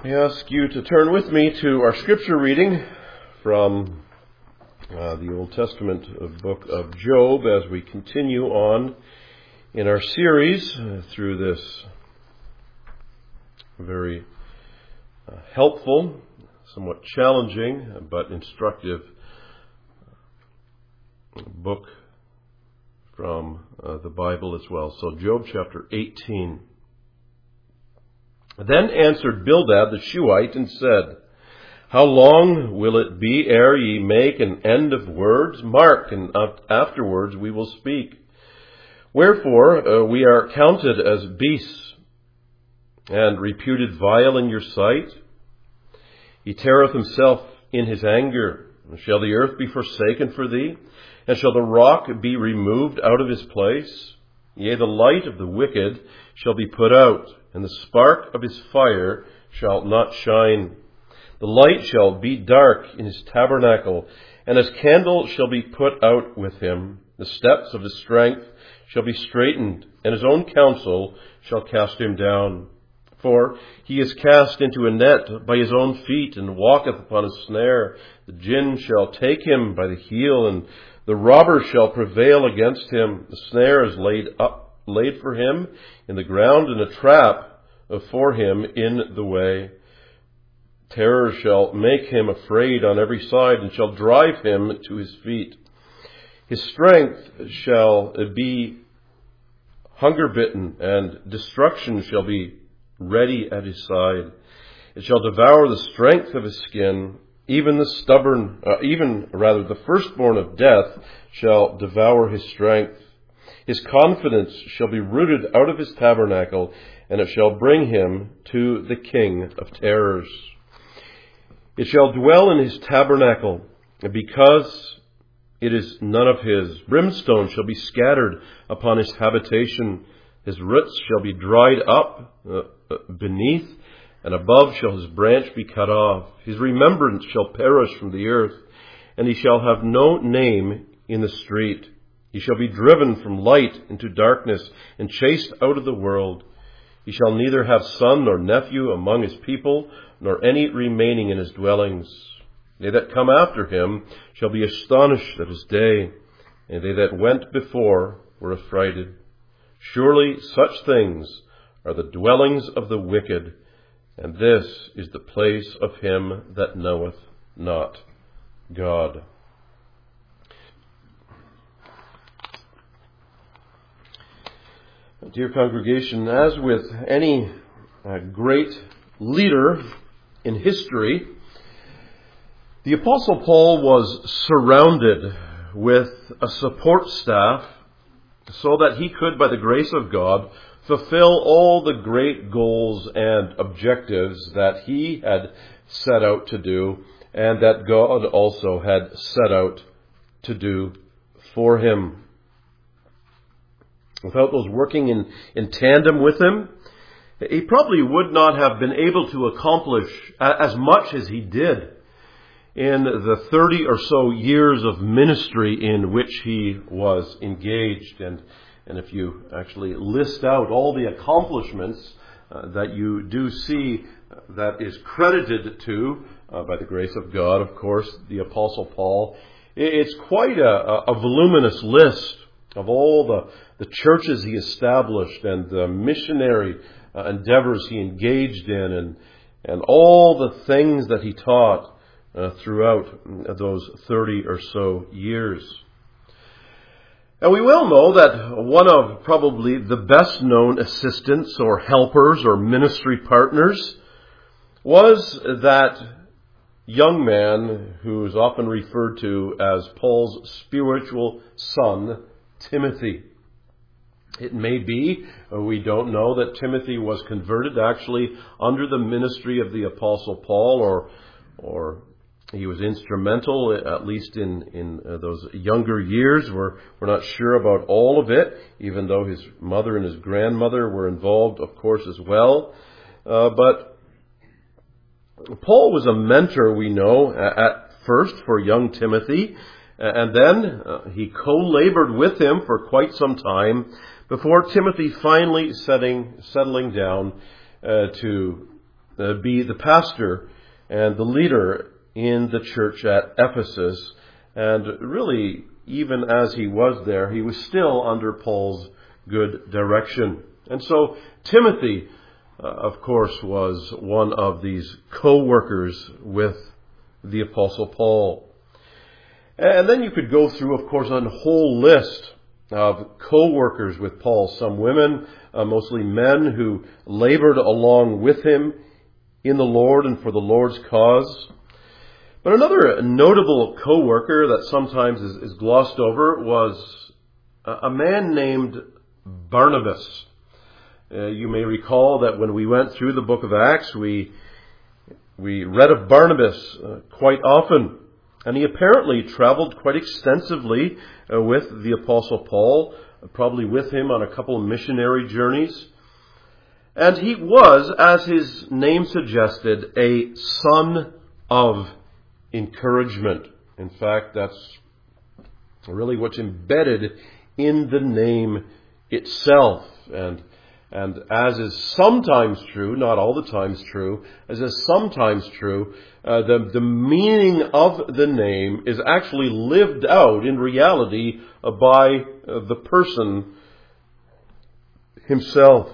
I ask you to turn with me to our scripture reading from the Old Testament book of Job as we continue on in our series through this very helpful, somewhat challenging, but instructive book from the Bible as well. So Job chapter 18. Then answered Bildad the Shuhite and said, How long will it be ere ye make an end of words? Mark, and afterwards we will speak. Wherefore we are counted as beasts, and reputed vile in your sight. He teareth himself in his anger. Shall the earth be forsaken for thee? And shall the rock be removed out of his place? Yea, the light of the wicked shall be put out, and the spark of his fire shall not shine. The light shall be dark in his tabernacle, and his candle shall be put out with him. The steps of his strength shall be straightened, and his own counsel shall cast him down. For he is cast into a net by his own feet, and walketh upon a snare. The gin shall take him by the heel, and the robber shall prevail against him. The snare is laid for him in the ground, and a trap for him in the way. Terror shall make him afraid on every side, and shall drive him to his feet. His strength shall be hunger-bitten, and destruction shall be ready at his side. It shall devour the strength of his skin. Even the firstborn of death shall devour his strength. His confidence shall be rooted out of his tabernacle, and it shall bring him to the king of terrors. It shall dwell in his tabernacle, because it is none of his. Brimstone shall be scattered upon his habitation. His roots shall be dried up beneath, and above shall his branch be cut off. His remembrance shall perish from the earth, and he shall have no name in the street. He shall be driven from light into darkness, and chased out of the world. He shall neither have son nor nephew among his people, nor any remaining in his dwellings. They that come after him shall be astonished at his day, and they that went before were affrighted. Surely such things are the dwellings of the wicked, and this is the place of him that knoweth not God. Dear congregation, as with any great leader in history, the Apostle Paul was surrounded with a support staff so that he could, by the grace of God, fulfill all the great goals and objectives that he had set out to do, and that God also had set out to do for him. Without those working in tandem with him, he probably would not have been able to accomplish as much as he did in the 30 or so years of ministry in which he was engaged. And if you actually list out all the accomplishments that you do see that is credited to, by the grace of God, of course, the Apostle Paul, it's quite a voluminous list of all the churches he established and the missionary endeavors he engaged in, and all the things that he taught throughout those 30 or so years. And we well know that one of probably the best known assistants or helpers or ministry partners was that young man who is often referred to as Paul's spiritual son, Timothy. It may be, we don't know, that Timothy was converted actually under the ministry of the Apostle Paul, or he was instrumental, at least in those younger years. We're not sure about all of it, even though his mother and his grandmother were involved, of course, as well. But Paul was a mentor, we know, at first for young Timothy. And then he co-labored with him for quite some time before Timothy finally settling down to be the pastor and the leader in the church at Ephesus. And really, even as he was there, he was still under Paul's good direction. And so Timothy, of course, was one of these co-workers with the Apostle Paul. And then you could go through, of course, a whole list of co-workers with Paul. Some women, mostly men who labored along with him in the Lord and for the Lord's cause. But another notable co-worker that sometimes is glossed over was a man named Barnabas. You may recall that when we went through the book of Acts, we read of Barnabas quite often. And he apparently traveled quite extensively with the Apostle Paul, probably with him on a couple of missionary journeys. And he was, as his name suggested, a son of encouragement. In fact, that's really what's embedded in the name itself. And as is sometimes true, not all the times true, as is sometimes true, the meaning of the name is actually lived out in reality by the person himself.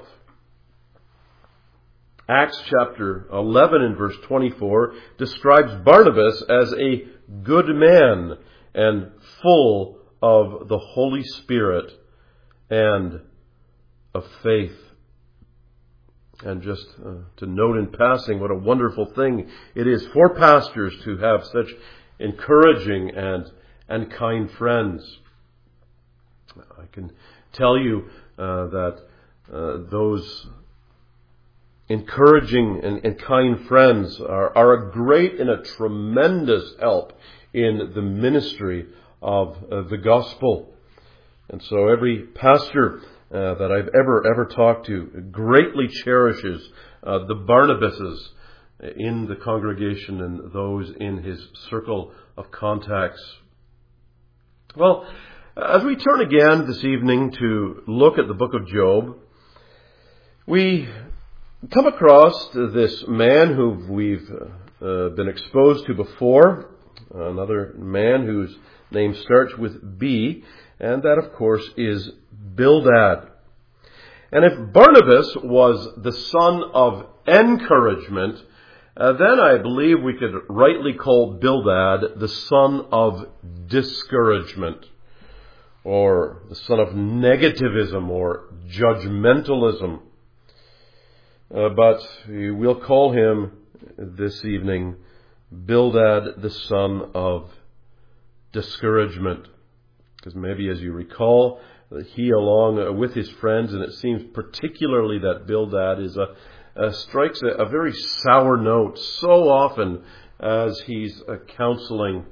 Acts chapter 11 and verse 24 describes Barnabas as a good man and full of the Holy Spirit and of faith. And just to note in passing what a wonderful thing it is for pastors to have such encouraging and kind friends. I can tell you that those encouraging and kind friends are a great and a tremendous help in the ministry of the gospel. And so every pastor that I've ever talked to greatly cherishes the Barnabases in the congregation and those in his circle of contacts. Well, as we turn again this evening to look at the book of Job, we come across this man who we've been exposed to before, another man whose name starts with B, and that, of course, is Bildad. And if Barnabas was the son of encouragement, then I believe we could rightly call Bildad the son of discouragement, or the son of negativism or judgmentalism. But we'll call him this evening Bildad the son of discouragement. Because maybe as you recall, he along with his friends, and it seems particularly that Bildad strikes a very sour note so often as he's counseling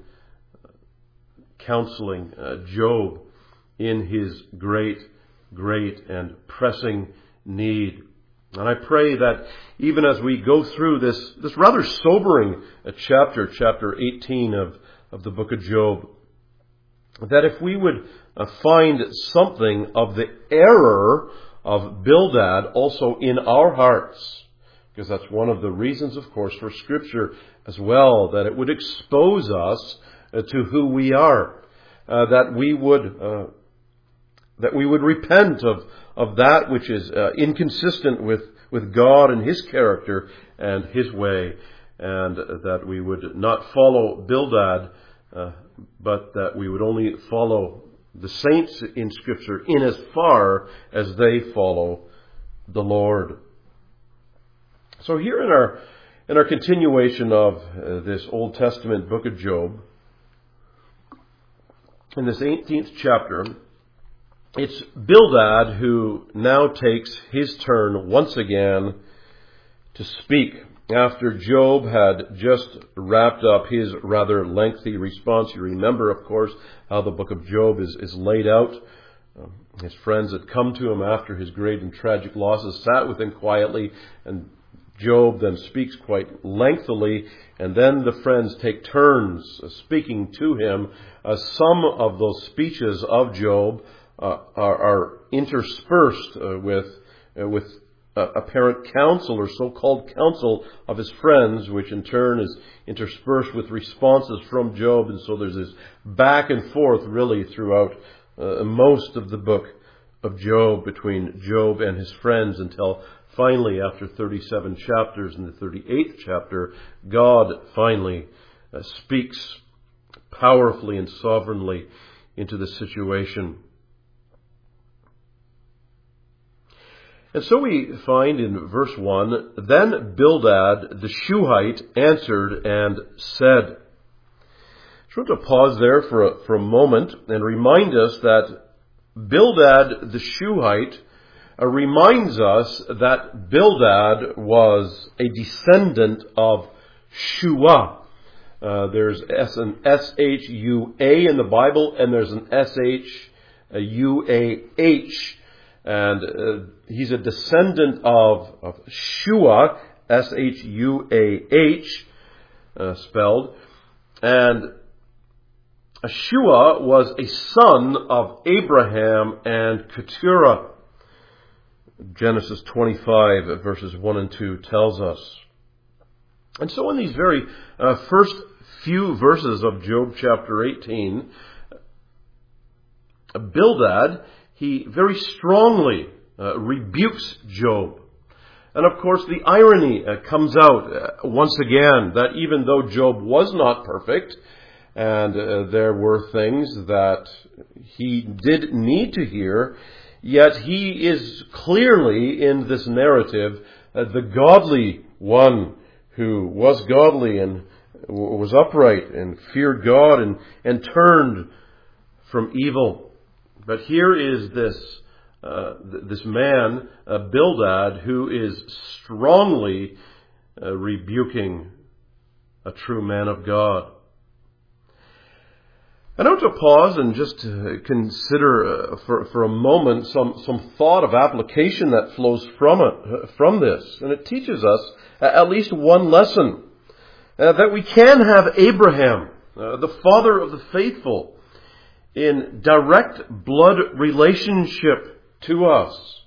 Job in his great and pressing need. And I pray that even as we go through this rather sobering chapter 18 of the book of Job, that if we would find something of the error of Bildad also in our hearts, because that's one of the reasons, of course, for Scripture as well, that it would expose us to who we are, that we would repent of that which is inconsistent with God and His character and His way, and that we would not follow Bildad, but that we would only follow the saints in Scripture in as far as they follow the Lord. So here in our continuation of this Old Testament book of Job, in this 18th chapter, it's Bildad who now takes his turn once again to speak. After Job had just wrapped up his rather lengthy response, you remember, of course, how the book of Job is laid out. His friends had come to him after his great and tragic losses, sat with him quietly, and Job then speaks quite lengthily, and then the friends take turns speaking to him. Some of those speeches of Job are interspersed with apparent counsel or so-called counsel of his friends, which in turn is interspersed with responses from Job. And so there's this back and forth really throughout most of the book of Job between Job and his friends, until finally, after 37 chapters, in the 38th chapter, God finally speaks powerfully and sovereignly into the situation. And so we find in verse 1, "Then Bildad the Shuhite answered and said." I just want to pause there for a moment and remind us that Bildad the Shuhite reminds us that Bildad was a descendant of Shua. There's an S-H-U-A in the Bible, and there's an S-H-U-A-H. And he's a descendant of Shua, S-H-U-A-H, spelled. And Shua was a son of Abraham and Keturah. Genesis 25, verses 1 and 2 tells us. And so in these very first few verses of Job chapter 18, Bildad, he very strongly rebukes Job. And of course the irony comes out once again that even though Job was not perfect, and there were things that he did need to hear, yet he is clearly in this narrative the godly one who was godly and was upright and feared God and turned from evil. But here is this man, Bildad, who is strongly rebuking a true man of God. I want to pause and just consider for a moment some thought of application that flows from this. And it teaches us at least one lesson, that we can have Abraham, the father of the faithful, in direct blood relationship to us.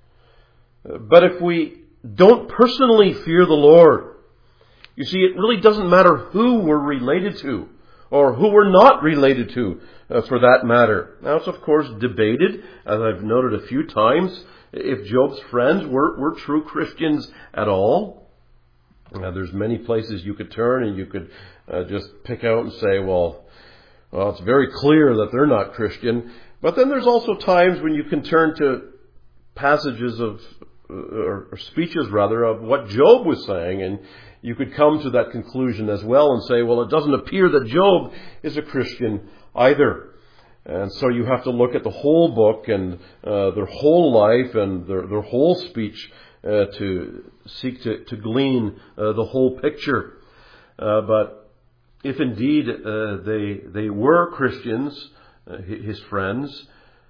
But if we don't personally fear the Lord, you see, it really doesn't matter who we're related to, or who we're not related to, for that matter. Now, it's of course debated, as I've noted a few times, if Job's friends were true Christians at all. Now, there's many places you could turn and you could just pick out and say, well, it's very clear that they're not Christian. But then there's also times when you can turn to passages of, or speeches rather, of what Job was saying, and you could come to that conclusion as well and say, well, it doesn't appear that Job is a Christian either. And so you have to look at the whole book and their whole life and their whole speech to seek to glean the whole picture. But if indeed they were Christians, his friends,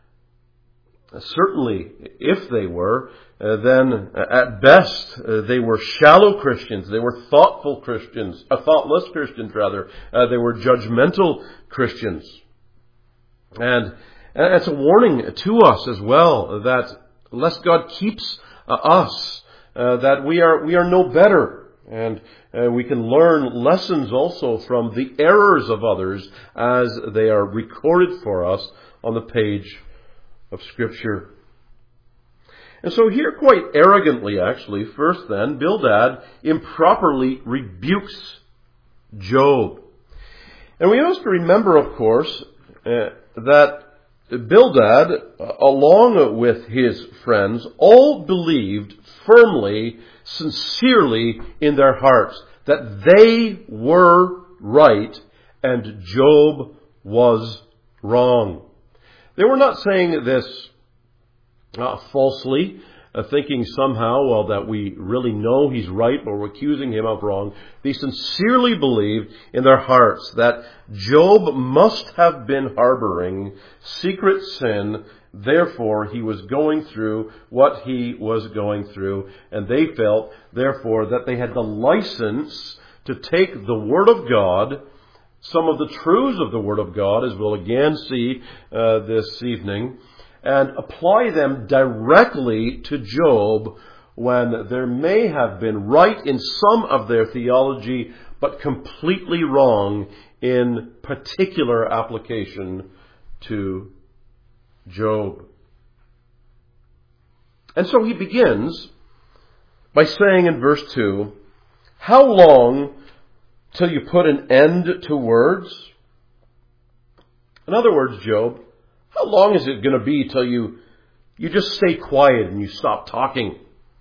certainly if they were, then at best they were shallow Christians. They were thoughtful Christians, thoughtless Christians rather. They were judgmental Christians. And it's a warning to us as well, that lest God keeps us, that we are no better. And we can learn lessons also from the errors of others as they are recorded for us on the page of Scripture. And so here, quite arrogantly actually, first then, Bildad improperly rebukes Job. And we must remember, of course, that Bildad, along with his friends, all believed firmly, sincerely in their hearts that they were right and Job was wrong. They were not saying this falsely, thinking somehow, well, that we really know he's right, but we're accusing him of wrong. They sincerely believed in their hearts that Job must have been harboring secret sin. Therefore, he was going through what he was going through, and they felt, therefore, that they had the license to take the Word of God, some of the truths of the Word of God, as we'll again see this evening, and apply them directly to Job when there may have been right in some of their theology, but completely wrong in particular application to Job. And so he begins by saying in verse 2, how long till you put an end to words? In other words, Job, how long is it going to be till you just stay quiet and you stop talking?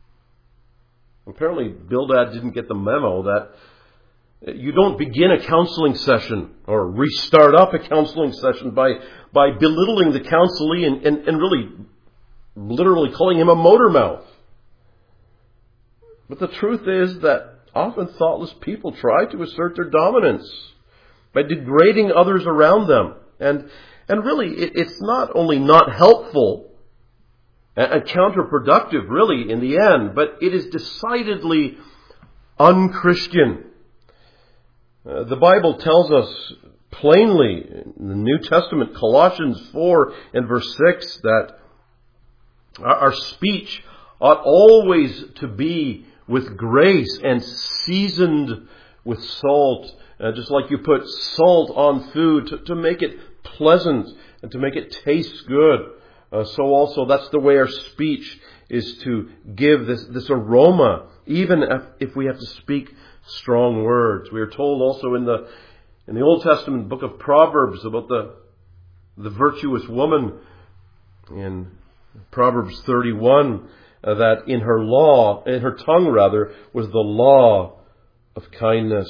Apparently, Bildad didn't get the memo that you don't begin a counseling session or restart up a counseling session by belittling the counselee and really literally calling him a motor mouth. But the truth is that often thoughtless people try to assert their dominance by degrading others around them. And really, it's not only not helpful and counterproductive, really, in the end, but it is decidedly unchristian. The Bible tells us plainly in the New Testament, Colossians 4 and verse 6, that our speech ought always to be with grace and seasoned with salt, just like you put salt on food to make it pleasant and to make it taste good. So also that's the way our speech is to give this aroma, even if we have to speak strong words. We are told also in the Old Testament book of Proverbs about the virtuous woman in Proverbs 31, that in her tongue was the law of kindness.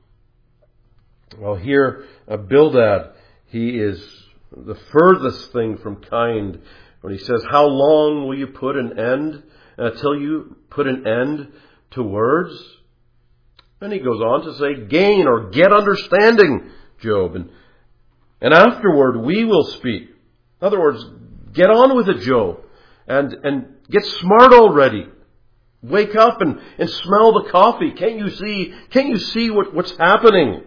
Well, here, Bildad, he is the furthest thing from kind when he says, how long will you put an end, till you put an end to words? And he goes on to say, gain or get understanding, Job. And afterward we will speak. In other words, get on with it, Job. And get smart already. Wake up and smell the coffee. Can't you see what's happening?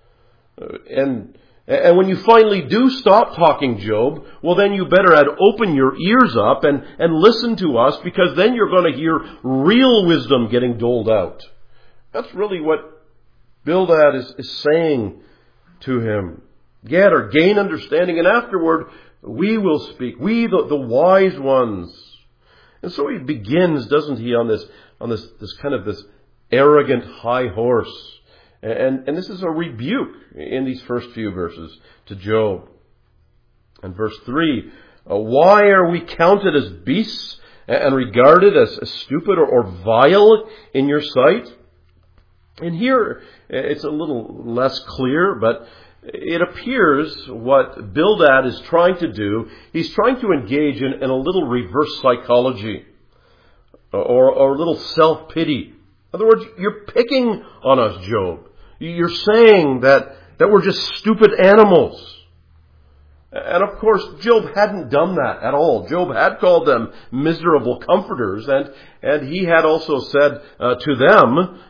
And when you finally do stop talking, Job, well then you better open your ears up and listen to us, because then you're going to hear real wisdom getting doled out. That's really what Bildad is saying to him. Get or gain understanding, and afterward we will speak. We, the wise ones. And so he begins, doesn't he, on this kind of this arrogant high horse. And this is a rebuke in these first few verses to Job. And verse 3, why are we counted as beasts and regarded as stupid or vile in your sight? And here it's a little less clear, but it appears what Bildad is trying to do, he's trying to engage in a little reverse psychology or a little self-pity. In other words, you're picking on us, Job. You're saying that we're just stupid animals. And of course, Job hadn't done that at all. Job had called them miserable comforters, and he had also said to them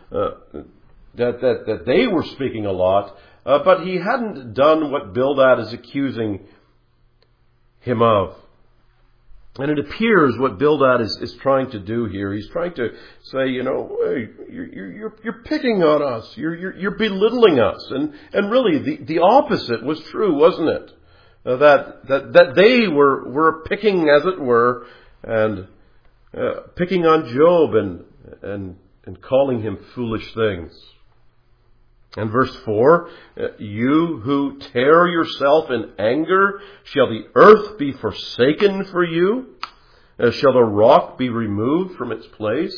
that they were speaking a lot, but he hadn't done what Bildad is accusing him of. And it appears what Bildad is trying to do here, he's trying to say, hey, you're picking on us, you're belittling us, and really the opposite was true, wasn't it? That they were picking, as it were, and picking on Job and calling him foolish things. And verse 4, you who tear yourself in anger, shall the earth be forsaken for you? Shall the rock be removed from its place?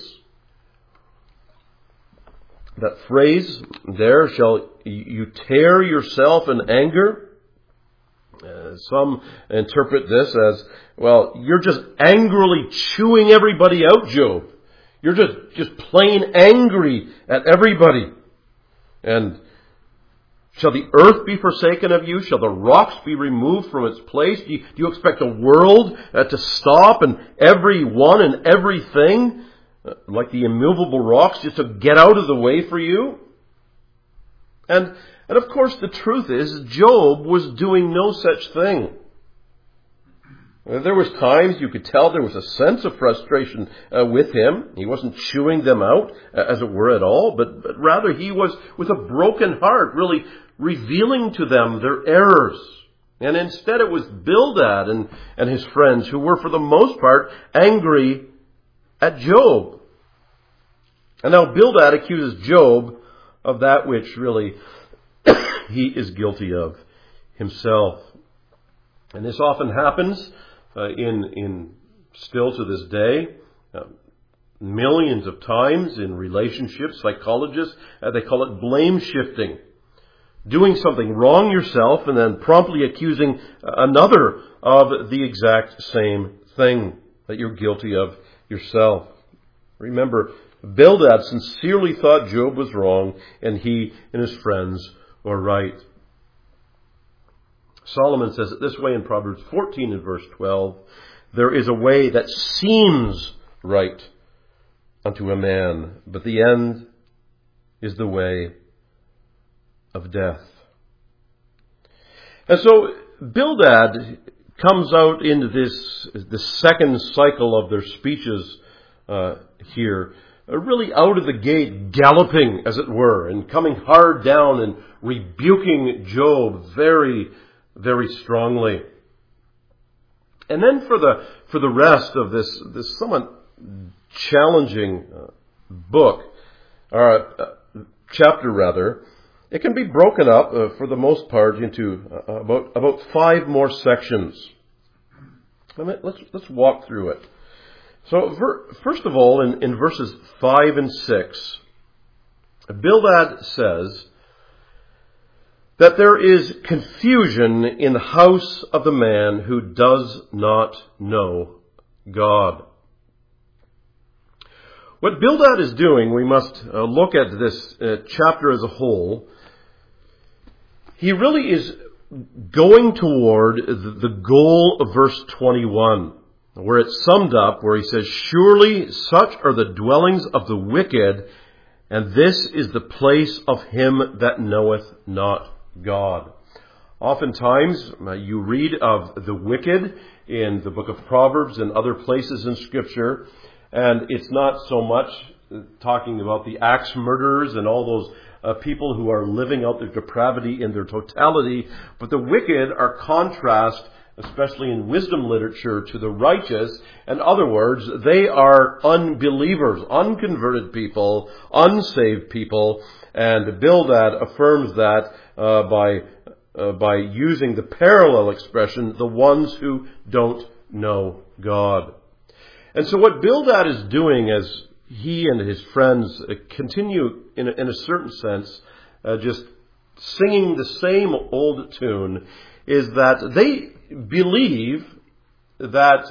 That phrase there, shall you tear yourself in anger? Some interpret this as, well, you're just angrily chewing everybody out, Job. You're just plain angry at everybody. And shall the earth be forsaken of you? Shall the rocks be removed from its place? Do you expect the world to stop and everyone and everything, like the immovable rocks, just to get out of the way for you? And of course the truth is, Job was doing no such thing. There was times you could tell there was a sense of frustration with him. He wasn't chewing them out, as it were, at all, but rather he was, with a broken heart, really revealing to them their errors. And instead it was Bildad and his friends who were, for the most part, angry at Job. And now Bildad accuses Job of that which really he is guilty of himself. And this often happens in still to this day, millions of times in relationships. Psychologists, they call it blame shifting. Doing something wrong yourself and then promptly accusing another of the exact same thing that you're guilty of yourself. Remember, Bildad sincerely thought Job was wrong and he and his friends were right. Solomon says it this way in Proverbs 14 and verse 12, "There is a way that seems right unto a man, but the end is the way of death." And so Bildad comes out into the second cycle of their speeches here, really out of the gate, galloping, as it were, and coming hard down and rebuking Job very, very strongly. And then for the rest of this somewhat challenging book, or chapter rather, it can be broken up for the most part into about 5 more sections. Let's walk through it. So first of all, in verses 5 and 6, Bildad says that there is confusion in the house of the man who does not know God. What Bildad is doing, we must look at this chapter as a whole. He really is going toward the goal of verse 21, where it's summed up, where he says, "Surely such are the dwellings of the wicked, and this is the place of him that knoweth not God." Oftentimes, you read of the wicked in the book of Proverbs and other places in Scripture, and it's not so much talking about the axe murderers and all those people who are living out their depravity in their totality, but the wicked are contrast, especially in wisdom literature, to the righteous. In other words, they are unbelievers, unconverted people, unsaved people, and Bildad affirms that by using the parallel expression, the ones who don't know God. And so what Bildad is doing as he and his friends continue, in a certain sense, just singing the same old tune, is that they believe that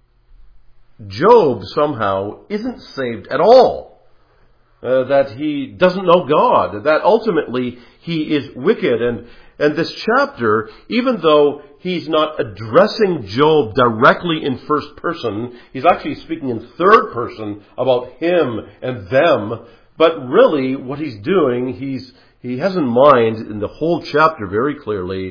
Job somehow isn't saved at all, that he doesn't know God, that ultimately he is wicked. And this chapter, even though he's not addressing Job directly in first person, he's actually speaking in third person about him and them. But really what he's doing, he has in mind in the whole chapter very clearly,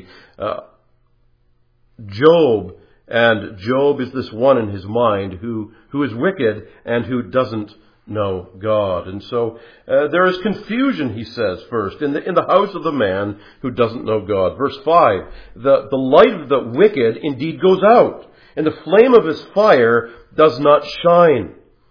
Job, and Job is this one in his mind who is wicked and who doesn't know God. And so there is confusion, he says, first, in the house of the man who doesn't know God. Verse 5, the light of the wicked indeed goes out, and the flame of his fire does not shine.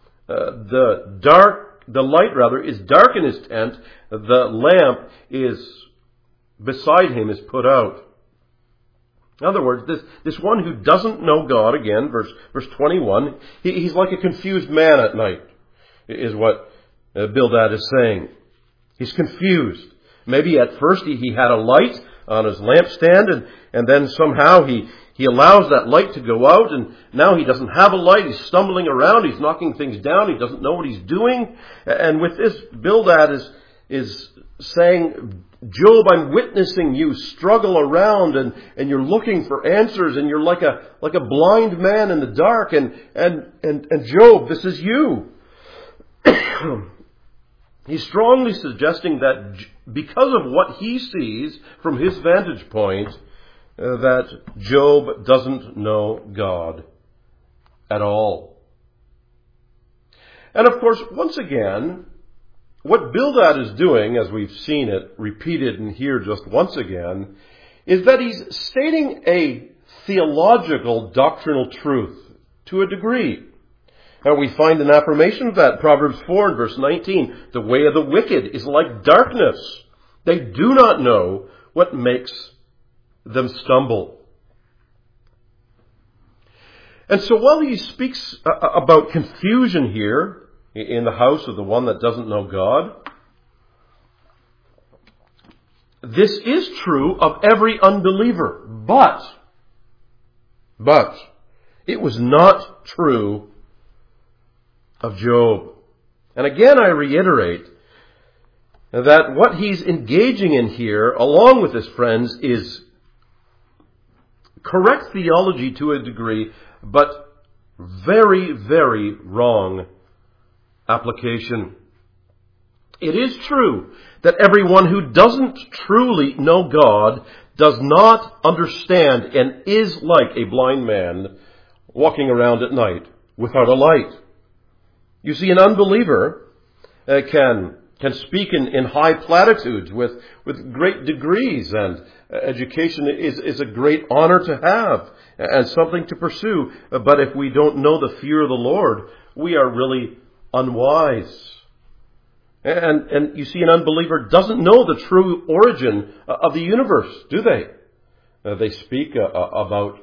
The light is dark in his tent, the lamp is beside him is put out. In other words, this one who doesn't know God, again, verse 21, he's like a confused man at night, is what Bildad is saying. He's confused. Maybe at first he had a light on his lampstand, and then somehow he allows that light to go out, and now he doesn't have a light. He's stumbling around. He's knocking things down. He doesn't know what he's doing. And with this, Bildad is saying, Job, I'm witnessing you struggle around, and you're looking for answers, and you're like a blind man in the dark, and Job, this is you. He's strongly suggesting that because of what he sees from his vantage point, that Job doesn't know God at all. And of course, once again, what Bildad is doing, as we've seen it repeated in here just once again, is that he's stating a theological doctrinal truth to a degree. And we find an affirmation of that. Proverbs 4 and verse 19. The way of the wicked is like darkness. They do not know what makes them stumble. And so while he speaks about confusion here in the house of the one that doesn't know God, this is true of every unbeliever. But it was not true of Job. And again, I reiterate that what he's engaging in here, along with his friends, is correct theology to a degree, but very, very wrong application. It is true that everyone who doesn't truly know God does not understand and is like a blind man walking around at night without a light. You see, an unbeliever can speak in high platitudes with great degrees, and education is a great honor to have and something to pursue. But if we don't know the fear of the Lord, we are really unwise. And you see, an unbeliever doesn't know the true origin of the universe, do they? They speak about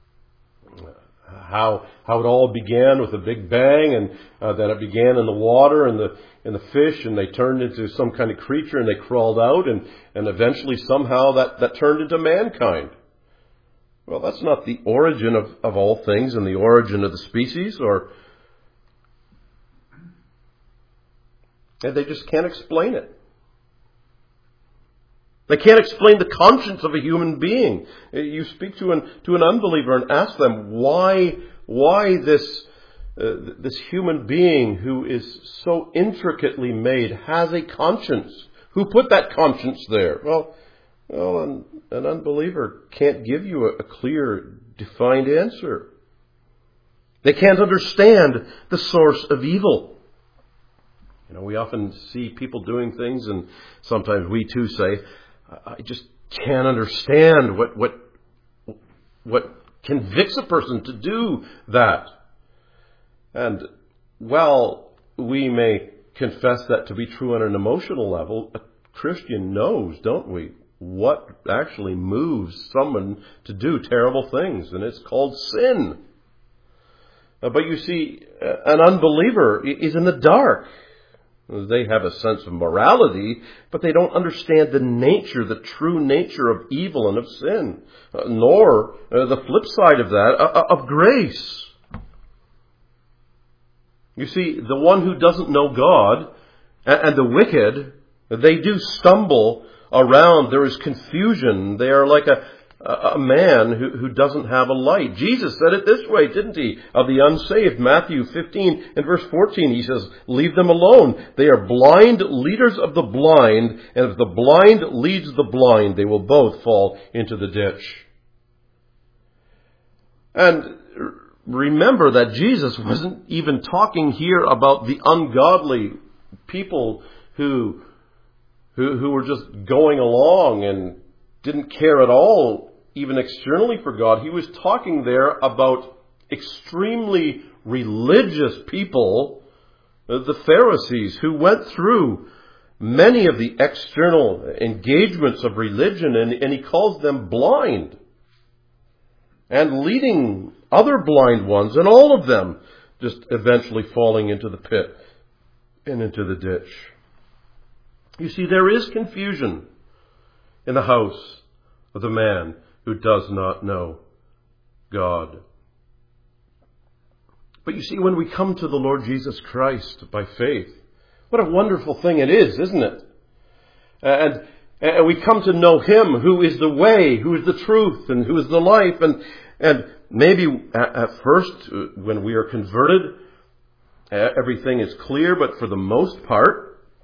how it all began with a big bang, and that it began in the water and the fish, and they turned into some kind of creature, and they crawled out, and eventually somehow that turned into mankind. Well, that's not the origin of all things and the origin of the species, and they just can't explain it. They can't explain the conscience of a human being. You speak to an unbeliever and ask them why this human being who is so intricately made has a conscience. Who put that conscience there? Well, an unbeliever can't give you a clear, defined answer. They can't understand the source of evil. You know, we often see people doing things, and sometimes we too say, I just can't understand what convicts a person to do that. And while we may confess that to be true on an emotional level, a Christian knows, don't we, what actually moves someone to do terrible things, and it's called sin. But you see, an unbeliever is in the dark. They have a sense of morality, but they don't understand the true nature of evil and of sin, nor the flip side of that, of grace. You see, the one who doesn't know God and the wicked, they do stumble around. There is confusion. They are like a man who doesn't have a light. Jesus said it this way, didn't he? Of the unsaved, Matthew 15 and verse 14, he says, leave them alone. They are blind leaders of the blind, and if the blind leads the blind, they will both fall into the ditch. And remember that Jesus wasn't even talking here about the ungodly people who were just going along and didn't care at all, even externally, for God. He was talking there about extremely religious people, the Pharisees, who went through many of the external engagements of religion, and he calls them blind, and leading other blind ones, and all of them just eventually falling into the pit and into the ditch. You see, there is confusion in the house of the man who does not know God. But you see, when we come to the Lord Jesus Christ by faith, what a wonderful thing it is, isn't it? And we come to know Him who is the way, who is the truth, and who is the life. And maybe at first, when we are converted, everything is clear, but for the most part,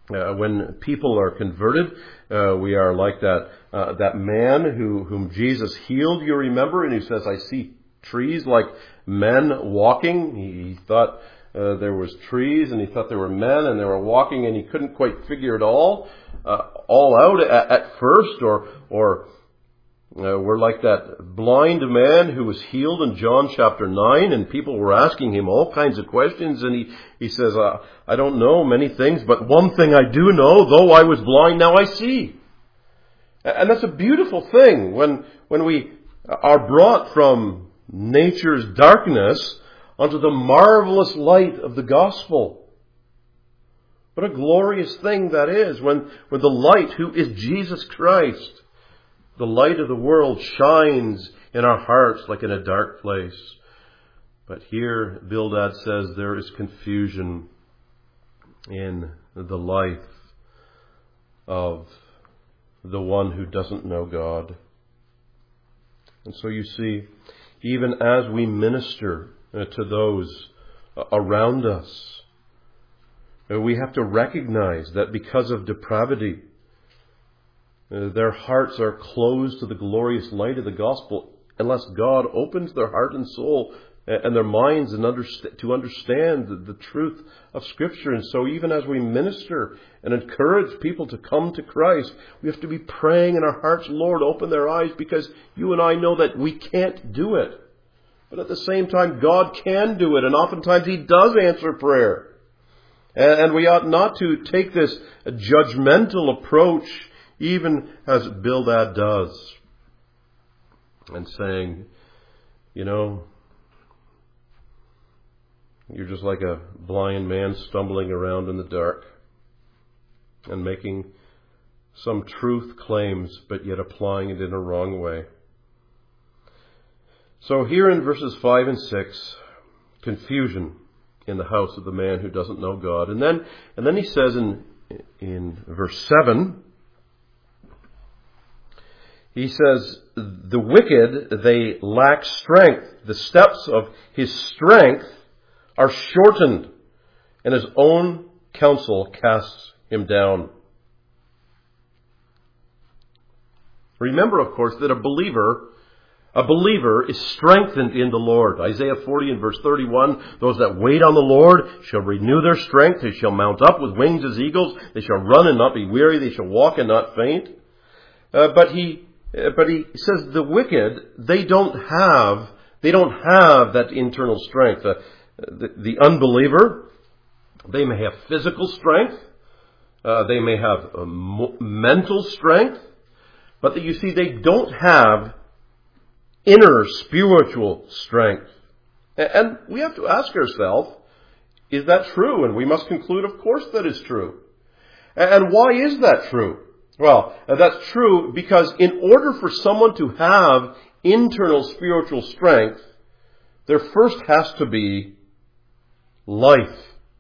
When people are converted, we are like that man whom Jesus healed, you remember, and he says, I see trees like men walking. He thought there was trees, and he thought there were men, and they were walking, and he couldn't quite figure it all out at first, or we're like that blind man who was healed in John chapter 9, and people were asking him all kinds of questions, and he says, I don't know many things, but one thing I do know, though I was blind, now I see. And that's a beautiful thing when we are brought from nature's darkness onto the marvelous light of the gospel. What a glorious thing that is when the light, who is Jesus Christ, the light of the world, shines in our hearts like in a dark place. But here, Bildad says, there is confusion in the life of the one who doesn't know God. And so you see, even as we minister to those around us, we have to recognize that because of depravity, their hearts are closed to the glorious light of the gospel unless God opens their heart and soul and their minds to understand the truth of Scripture. And so even as we minister and encourage people to come to Christ, we have to be praying in our hearts, Lord, open their eyes, because you and I know that we can't do it. But at the same time, God can do it, and oftentimes He does answer prayer. And we ought not to take this judgmental approach, even as Bildad does, and saying, you're just like a blind man stumbling around in the dark and making some truth claims, but yet applying it in a wrong way. So here in verses 5 and 6, confusion in the house of the man who doesn't know God. And then he says in verse 7, he says, the wicked, they lack strength. The steps of his strength are shortened, and his own counsel casts him down. Remember, of course, that a believer is strengthened in the Lord. Isaiah 40 and verse 31, those that wait on the Lord shall renew their strength. They shall mount up with wings as eagles. They shall run and not be weary. They shall walk and not faint. But he says the wicked, they don't have that internal strength. The unbeliever, they may have physical strength. They may have mental strength. But you see, they don't have inner spiritual strength. And we have to ask ourselves, is that true? And we must conclude, of course, that is true. And why is that true? Well, that's true because in order for someone to have internal spiritual strength, there first has to be life.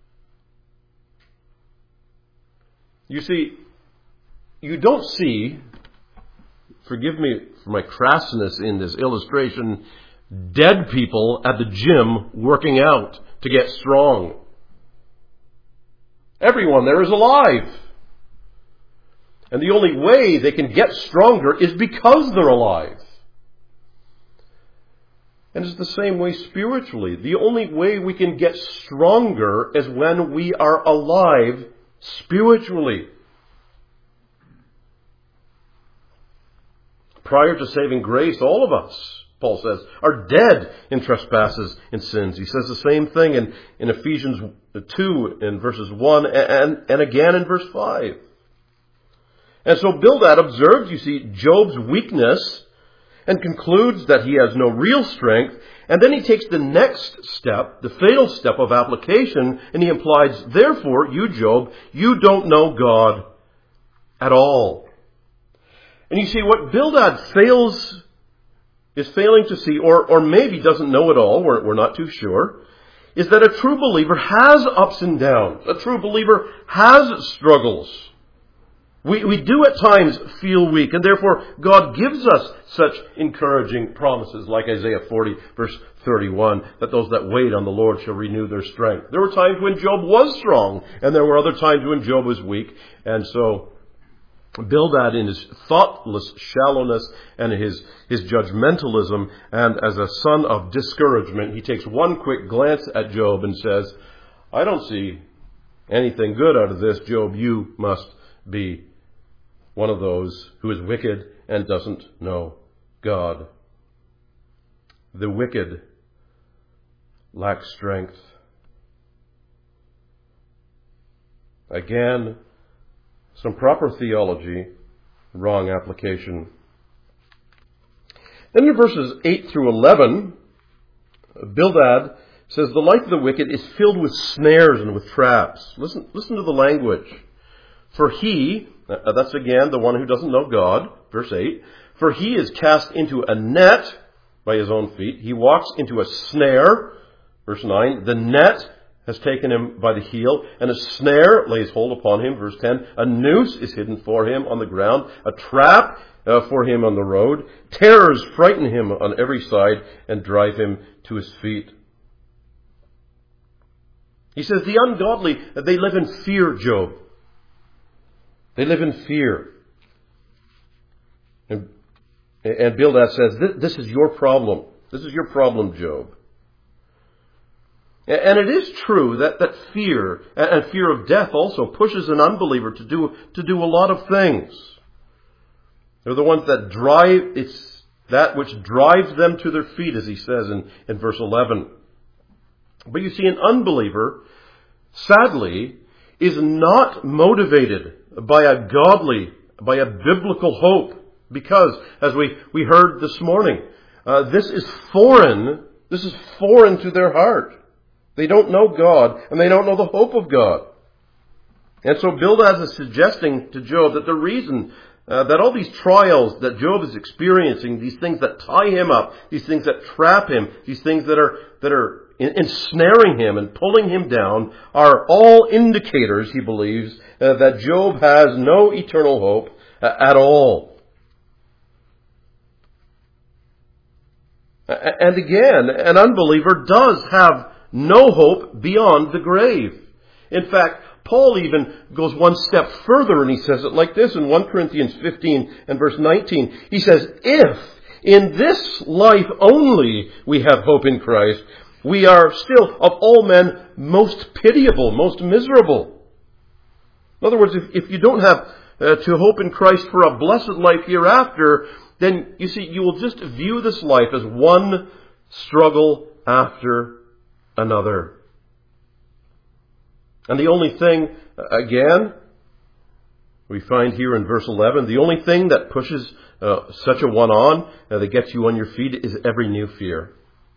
You see, you don't see, forgive me for my crassness in this illustration, dead people at the gym working out to get strong. Everyone there is alive. And the only way they can get stronger is because they're alive. And it's the same way spiritually. The only way we can get stronger is when we are alive spiritually. Prior to saving grace, all of us, Paul says, are dead in trespasses and sins. He says the same thing in Ephesians 2 in verses 1 and again in verse 5. And so Bildad observes, you see, Job's weakness and concludes that he has no real strength. And then he takes the next step, the fatal step of application, and he implies, therefore, you, Job, you don't know God at all. And you see, what Bildad is failing to see, or maybe doesn't know at all, we're not too sure, is that a true believer has ups and downs. A true believer has struggles. We do at times feel weak, and therefore God gives us such encouraging promises like Isaiah 40 verse 31, that those that wait on the Lord shall renew their strength. There were times when Job was strong, and there were other times when Job was weak, and so Bildad, in his thoughtless shallowness and his judgmentalism, and as a son of discouragement, he takes one quick glance at Job and says, I don't see anything good out of this, Job. You must be one of those who is wicked and doesn't know God. The wicked lack strength. Again, some proper theology, wrong application. Then in verses 8 through 11, Bildad says, the life of the wicked is filled with snares and with traps. Listen to the language. For he, that's again the one who doesn't know God, verse 8, for he is cast into a net by his own feet. He walks into a snare, verse 9. The net has taken him by the heel, and a snare lays hold upon him, verse 10. A noose is hidden for him on the ground, a trap for him on the road. Terrors frighten him on every side and drive him to his feet. He says the ungodly, they live in fear, Job. They live in fear. And Bildad says, this is your problem. This is your problem, Job. And it is true that fear, and fear of death also, pushes an unbeliever to do a lot of things. They're the ones that drive, it's that which drives them to their feet, as he says in verse 11. But you see, an unbeliever, sadly, is not motivated by a biblical hope. Because, as we heard this morning, this is foreign to their heart. They don't know God, and they don't know the hope of God. And so Bildad is suggesting to Job that the reason that all these trials that Job is experiencing, these things that tie him up, these things that trap him, these things that are ensnaring him and pulling him down, are all indicators, he believes, that Job has no eternal hope at all. And again, an unbeliever does have no hope beyond the grave. In fact, Paul even goes one step further, and he says it like this in 1 Corinthians 15 and verse 19. He says, if in this life only we have hope in Christ, we are still of all men most pitiable, most miserable. In other words, if you don't have to hope in Christ for a blessed life hereafter, then you see, you will just view this life as one struggle after another. And the only thing, again, we find here in verse 11, the only thing that pushes such a one on, that gets you on your feet, is every new fear.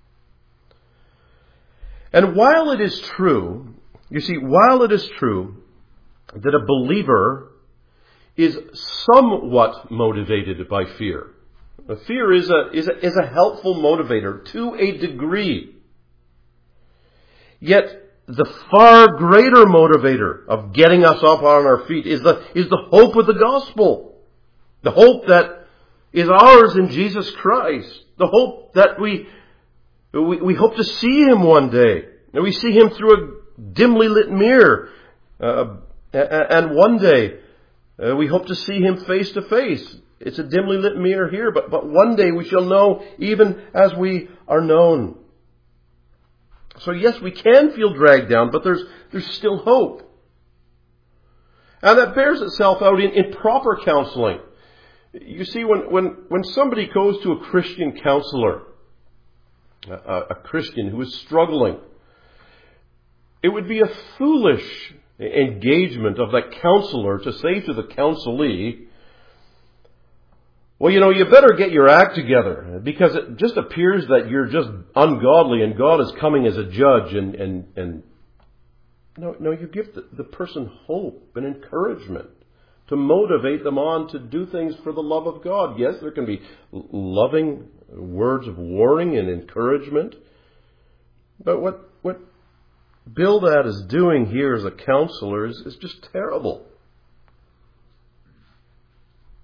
And while it is true, you see, that a believer is somewhat motivated by fear. Fear is a helpful motivator to a degree. Yet the far greater motivator of getting us up on our feet is the hope of the gospel. The hope that is ours in Jesus Christ. The hope that we hope to see Him one day. And we see Him through a dimly lit mirror. And one day we hope to see Him face to face. It's a dimly lit mirror here, but one day we shall know even as we are known. So yes, we can feel dragged down, but there's still hope. And that bears itself out in proper counseling. You see, when somebody goes to a Christian counselor, a Christian who is struggling, it would be a foolish engagement of that counselor to say to the counselee, well, you better get your act together, because it just appears that you're just ungodly and God is coming as a judge. And no, you give the person hope and encouragement to motivate them on to do things for the love of God. Yes, there can be loving words of warning and encouragement. But what Bildad is doing here as a counselor is just terrible.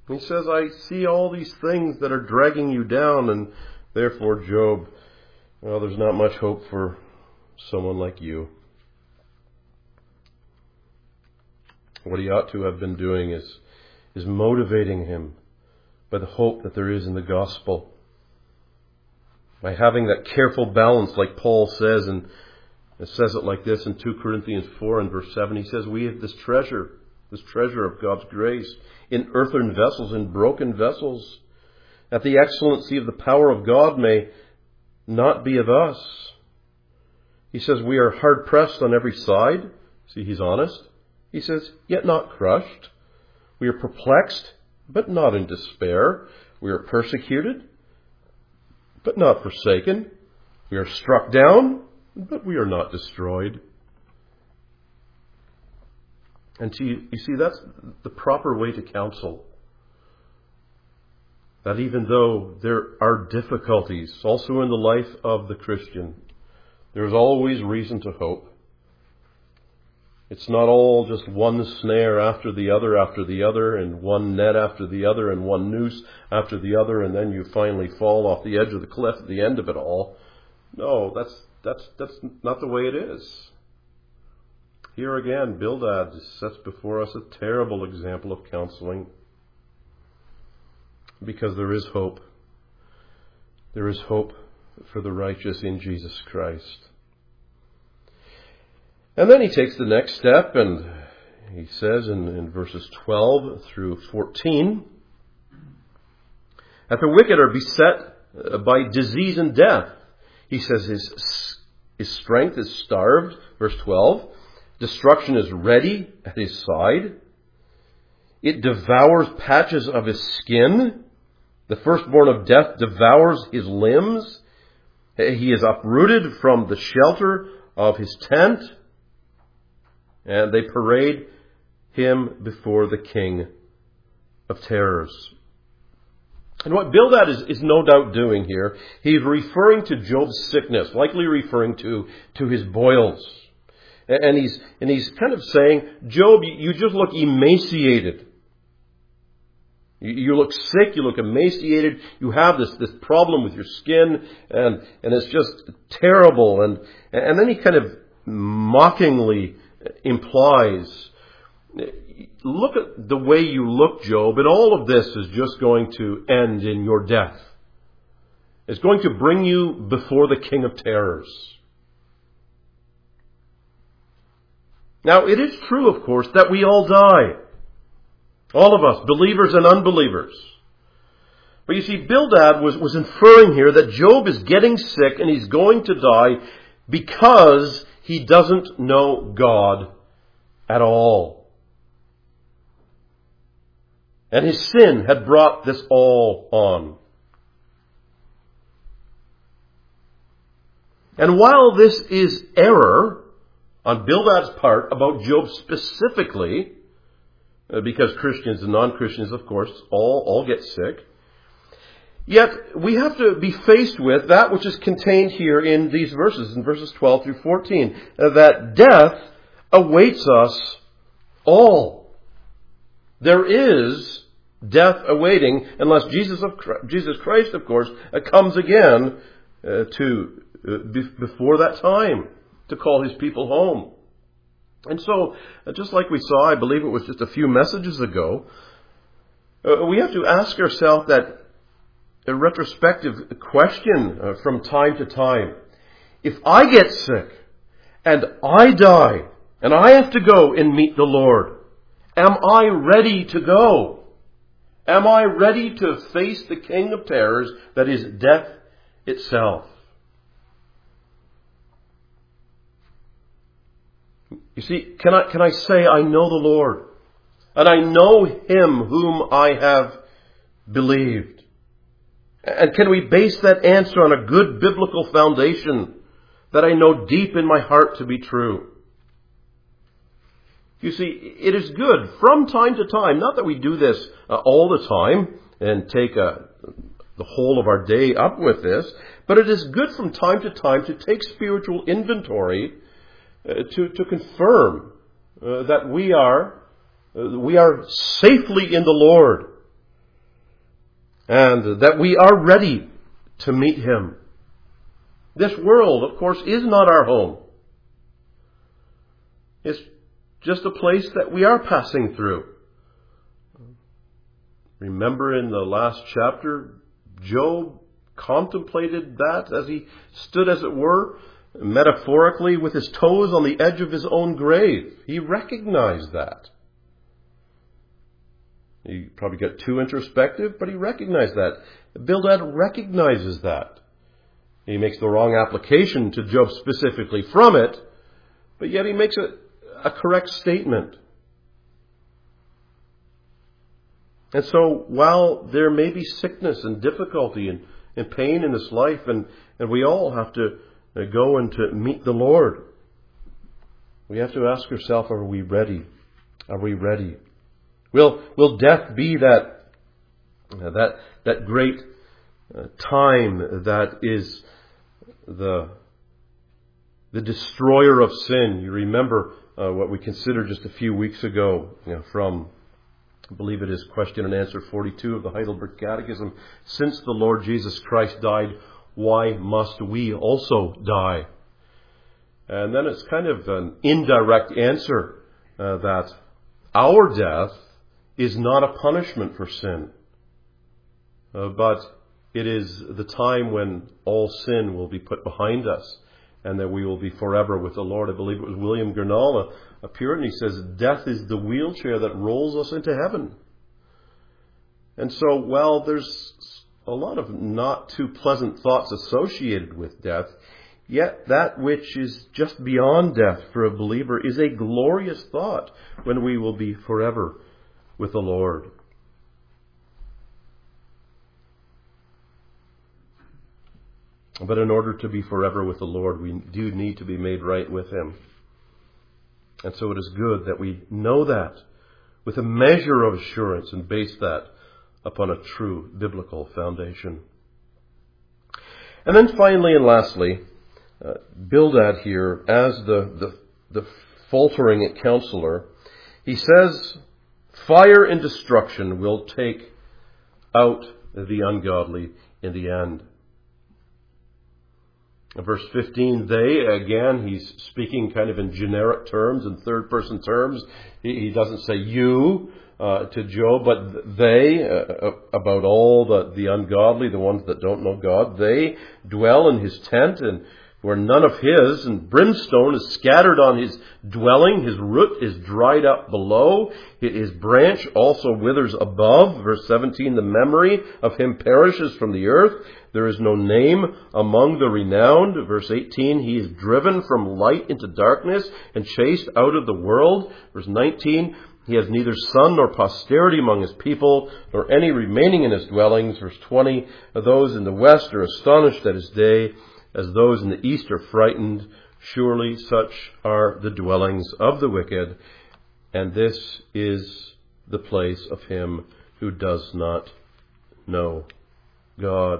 He says, I see all these things that are dragging you down, and therefore, Job, well, there's not much hope for someone like you. What he ought to have been doing is motivating him by the hope that there is in the gospel. By having that careful balance, like Paul says, and it says it like this in 2 Corinthians 4 and verse 7. He says, we have this treasure of God's grace in earthen vessels, in broken vessels, that the excellency of the power of God may not be of us. He says, we are hard pressed on every side. See, he's honest. He says, yet not crushed. We are perplexed, but not in despair. We are persecuted, but not forsaken. We are struck down, but we are not destroyed. And you see, that's the proper way to counsel. That even though there are difficulties also in the life of the Christian, there's always reason to hope. It's not all just one snare after the other, and one net after the other, and one noose after the other, and then you finally fall off the edge of the cliff at the end of it all. No, that's not the way it is. Here again, Bildad sets before us a terrible example of counseling, because there is hope. There is hope for the righteous in Jesus Christ. And then he takes the next step, and he says in verses 12 through 14, that the wicked are beset by disease and death. He says his strength is starved, verse 12. Destruction is ready at his side. It devours patches of his skin. The firstborn of death devours his limbs. He is uprooted from the shelter of his tent. And they parade him before the king of terrors. And what Bildad is no doubt doing here, he's referring to Job's sickness, likely referring to his boils. And he's kind of saying, Job, you just look emaciated. You look sick, you look emaciated, you have this problem with your skin, and it's just terrible. And then he kind of mockingly implies, look at the way you look, Job, and all of this is just going to end in your death. It's going to bring you before the King of Terrors. Now, it is true, of course, that we all die. All of us, believers and unbelievers. But you see, Bildad was inferring here that Job is getting sick and he's going to die because he doesn't know God at all. And his sin had brought this all on. And while this is error on Bildad's part about Job specifically, because Christians and non-Christians, of course, all get sick, yet we have to be faced with that which is contained here in these verses, in verses 12 through 14, that death awaits us all. There is death awaiting, unless Jesus Christ, of course, comes again before that time to call his people home. And so, just like we saw, I believe it was just a few messages ago, we have to ask ourselves that a retrospective question from time to time. If I get sick and I die and I have to go and meet the Lord, am I ready to go? Am I ready to face the King of Terrors that is death itself? You see, can I say I know the Lord and I know him whom I have believed? And can we base that answer on a good biblical foundation that I know deep in my heart to be true? You see, it is good from time to time, not that we do this all the time and take the whole of our day up with this, but it is good from time to time to take spiritual inventory to confirm that we are safely in the Lord, and that we are ready to meet Him. This world, of course, is not our home. It's just a place that we are passing through. Remember in the last chapter, Job contemplated that as he stood, as it were, metaphorically with his toes on the edge of his own grave. He recognized that. He probably got too introspective, but he recognized that. Bildad recognizes that. He makes the wrong application to Job specifically from it, but yet he makes a correct statement. And so while there may be sickness and difficulty and pain in this life, and we all have to go and to meet the Lord, we have to ask ourselves, are we ready? Are we ready? Will death be that great time that is the destroyer of sin? You remember what we considered just a few weeks ago from, I believe it is question and answer 42 of the Heidelberg Catechism. Since the Lord Jesus Christ died, why must we also die? And then it's kind of an indirect answer that our death is not a punishment for sin, but it is the time when all sin will be put behind us and that we will be forever with the Lord. I believe it was William Gurnall, a Puritan. He says, death is the wheelchair that rolls us into heaven. And so while there's a lot of not too pleasant thoughts associated with death, yet that which is just beyond death for a believer is a glorious thought when we will be forever with the Lord. But in order to be forever with the Lord, we do need to be made right with Him. And so it is good that we know that with a measure of assurance and base that upon a true biblical foundation. And then finally and lastly, Bildad here, as the faltering counselor, he says, fire and destruction will take out the ungodly in the end. Verse 15, they, again, he's speaking kind of in generic terms, in third-person terms. He doesn't say you to Job, but they, about all the ungodly, the ones that don't know God. They dwell in his tent, and where none of his, and brimstone is scattered on his dwelling. His root is dried up below. His branch also withers above. Verse 17, the memory of him perishes from the earth. There is no name among the renowned. Verse 18, he is driven from light into darkness and chased out of the world. Verse 19, he has neither son nor posterity among his people, nor any remaining in his dwellings. Verse 20, those in the west are astonished at his day, as those in the east are frightened. Surely such are the dwellings of the wicked, and this is the place of him who does not know God.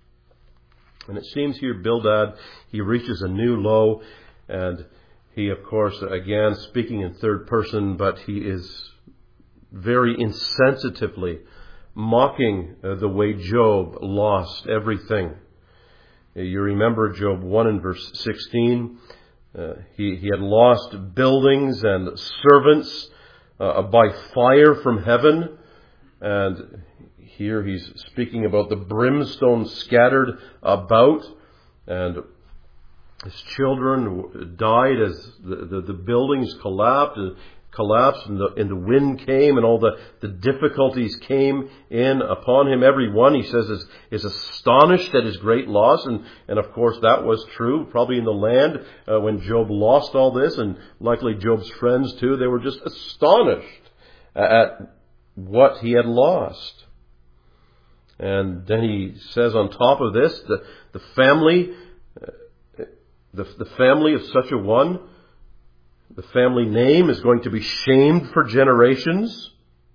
And it seems here Bildad, he reaches a new low, and he, of course, again speaking in third person, but he is very insensitively mocking the way Job lost everything. You remember Job 1 and verse 16. He had lost buildings and servants by fire from heaven. And here he's speaking about the brimstone scattered about. And his children died as the buildings collapsed and the wind came and all the difficulties came in upon him. Every one, he says, is astonished at his great loss. And of course that was true probably in the land when Job lost all this, and likely Job's friends too. They were just astonished at what he had lost. And then he says on top of this, the family of such a one, the family name is going to be shamed for generations.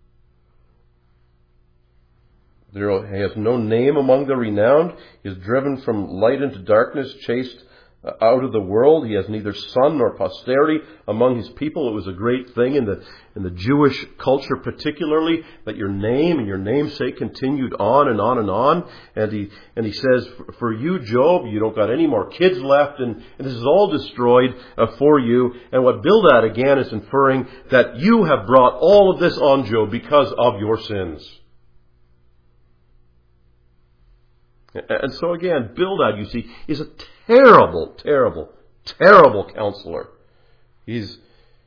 He has no name among the renowned. He is driven from light into darkness, chased out of the world. He has neither son nor posterity among his people. It was a great thing in the Jewish culture particularly, that your name and your namesake continued on and on and on. And he says, for you, Job, you don't got any more kids left, and this is all destroyed for you. And what Bildad again is inferring, that you have brought all of this on, Job, because of your sins. And so again, Bildad, you see, is a terrible, terrible, terrible counselor. He's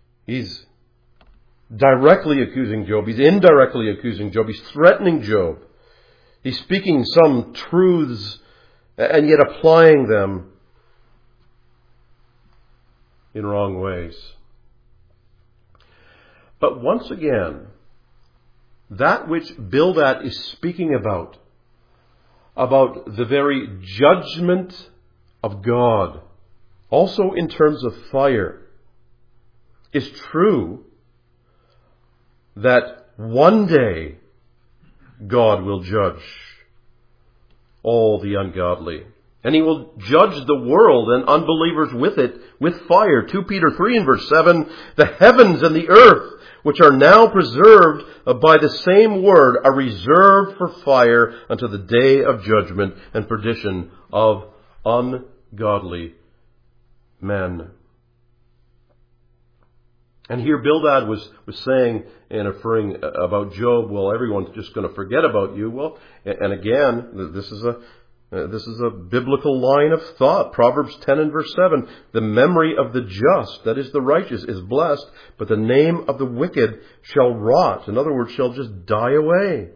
directly accusing Job. He's indirectly accusing Job. He's threatening Job. He's speaking some truths and yet applying them in wrong ways. But once again, that which Bildad is speaking about the very judgment of God, also in terms of fire, is true, that one day God will judge all the ungodly. And he will judge the world and unbelievers with it, with fire. 2 Peter 3 and verse 7, the heavens and the earth, which are now preserved by the same word, are reserved for fire unto the day of judgment and perdition of ungodly men. And here Bildad was saying and referring about Job, well, everyone's just going to forget about you. Well, and again, this is a biblical line of thought. Proverbs 10 and verse 7. The memory of the just, that is the righteous, is blessed, but the name of the wicked shall rot. In other words, shall just die away.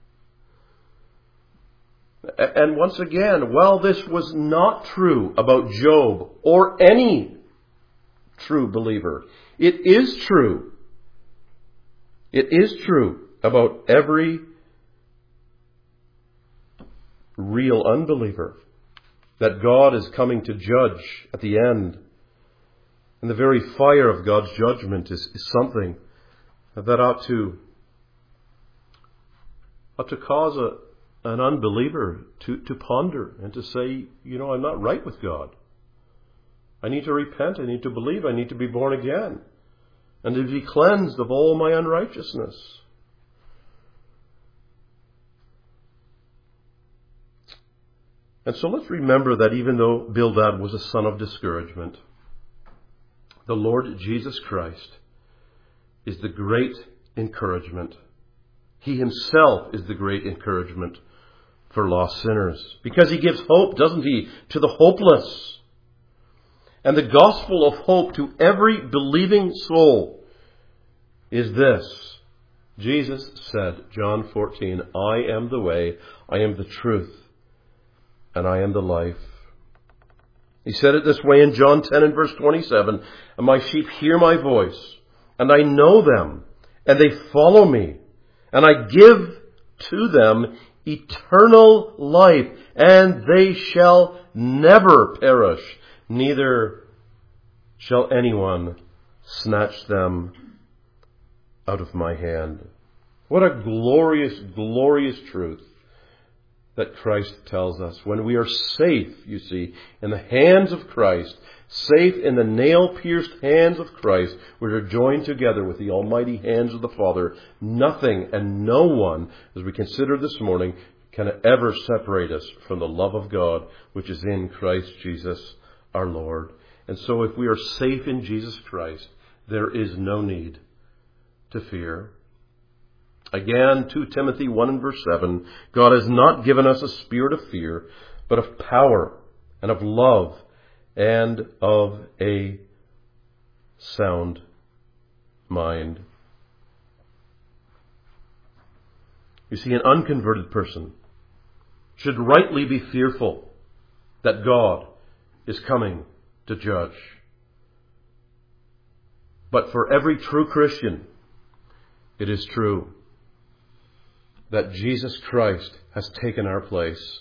And once again, while this was not true about Job or any true believer, it is true. It is true about every real unbeliever, that God is coming to judge at the end. And the very fire of God's judgment is something that ought to cause an unbeliever to ponder and to say, I'm not right with God. I need to repent, I need to believe, I need to be born again, and to be cleansed of all my unrighteousness. And so let's remember that even though Bildad was a son of discouragement, the Lord Jesus Christ is the great encouragement. He himself is the great encouragement for lost sinners, because he gives hope, doesn't he, to the hopeless. And the gospel of hope to every believing soul is this. Jesus said, John 14, I am the way, I am the truth, and I am the life. He said it this way in John 10 and verse 27, and my sheep hear my voice, and I know them, and they follow me, and I give to them eternal life, and they shall never perish, neither shall anyone snatch them out of my hand. What a glorious, glorious truth that Christ tells us. When we are safe, you see, in the hands of Christ, safe in the nail-pierced hands of Christ, we are joined together with the almighty hands of the Father. Nothing and no one, as we consider this morning, can ever separate us from the love of God, which is in Christ Jesus our Lord. And so if we are safe in Jesus Christ, there is no need to fear. Again, 2 Timothy 1 and verse 7, God has not given us a spirit of fear, but of power and of love and of a sound mind. You see, an unconverted person should rightly be fearful that God is coming to judge. But for every true Christian, it is true that Jesus Christ has taken our place.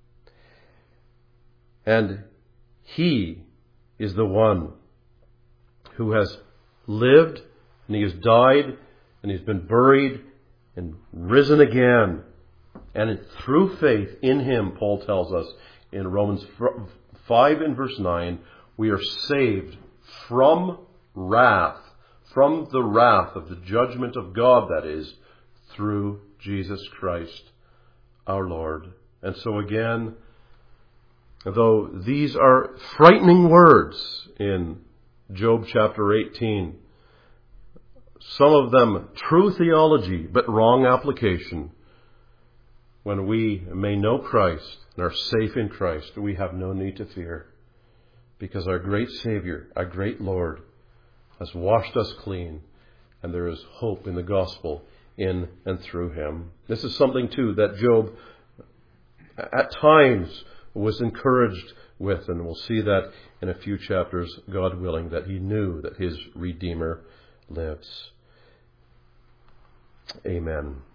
And He is the one who has lived, and He has died, and He's been buried and risen again. And through faith in Him, Paul tells us in Romans 5 in verse 9, we are saved from wrath, from the wrath of the judgment of God, that is, through Jesus Christ our Lord. And so again, though these are frightening words in Job chapter 18, some of them true theology, but wrong application. When we may know Christ and are safe in Christ, we have no need to fear, because our great Savior, our great Lord, has washed us clean, and there is hope in the gospel in and through him. This is something, too, that Job at times was encouraged with, and we'll see that in a few chapters, God willing, that he knew that his Redeemer lives. Amen.